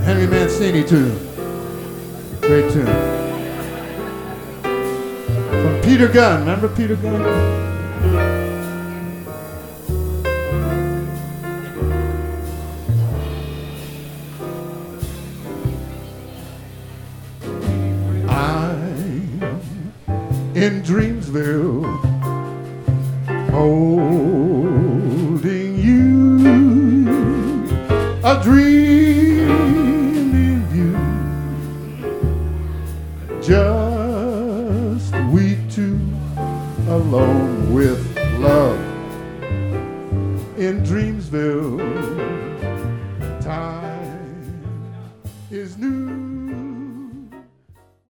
Henry Mancini tune. Great tune. From Peter Gunn. Remember Peter Gunn? In Dreamsville, holding you, a dreamy view, just we two alone with love. In Dreamsville, time is new.